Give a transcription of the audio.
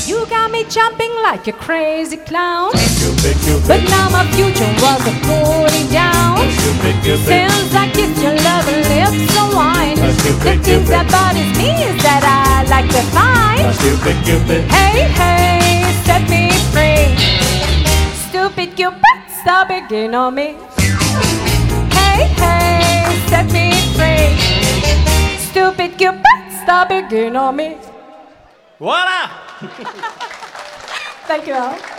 You got me jumping like a crazy clown. Cupid, Cupid. But now my future was falling down. Cupid, Cupid. Since I kissed your loving lips so wine, Cupid, the things Cupid. that bothers me is that I like to find. Cupid, Cupid. Hey, hey, set me free. Stupid Cupid, stop begging on me. Hey, hey, set me free. Stupid Cupid, stop begging on me. Voila! Thank you all.